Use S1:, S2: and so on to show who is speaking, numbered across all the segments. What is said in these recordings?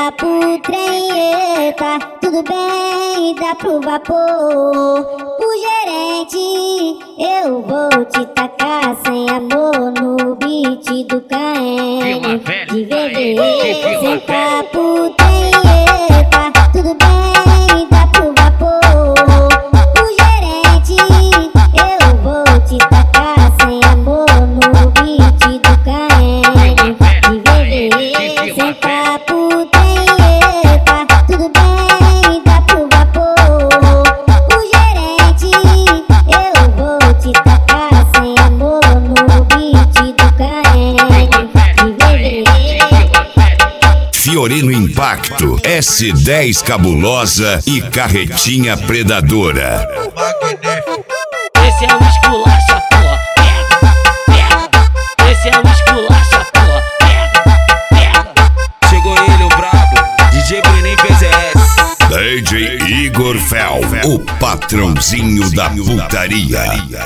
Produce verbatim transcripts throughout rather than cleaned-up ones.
S1: pro trem, eita, tudo bem, dá pro vapor. O gerente, eu vou te tacar sem amor no beat do Caem. De bebê, senta pro trem, eita, tudo bem, dá pro vapor. O gerente, eu vou te tacar sem amor no beat do Caem. De bebê, senta pro trem, eita, tudo bem, dá pro vapor. O gerente, eu vou te tacar sem amor no beat do Caem. De bebê.
S2: Fiorino Impacto, S dez Cabulosa e Carretinha Predadora.
S3: Esse é o esculacha, porra, pega, pega. Esse é o esculacha, porra, pega, pega.
S4: Chegou ele, o brabo, D J Brenin P Z S.
S2: D J Igor Fel, o patrãozinho da putaria.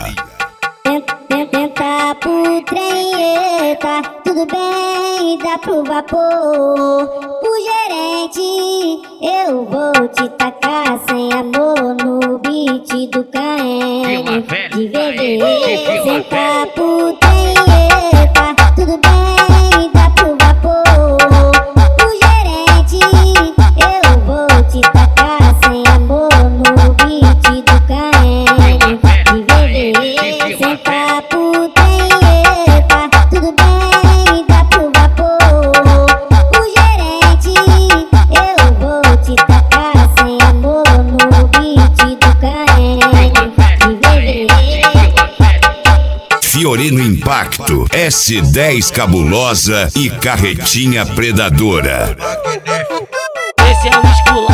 S1: Senta pro trem, eita, tudo bem, dá pro vapor. O gerente, eu vou te tacar sem amor no beat do Caem. De bebê, senta pro trem, eita, tudo bem, dá pro vapor. O gerente, eu vou te tacar sem amor no beat do Caem. De bebê, senta pro trem, eita, tudo bem, dá pro vapor. O gerente, eu vou te tacar sem amor no beat do Caem. De bebê.
S2: Fiorino Impacto, S dez Cabulosa e Carretinha Predadora.
S3: Esse é o esculacha.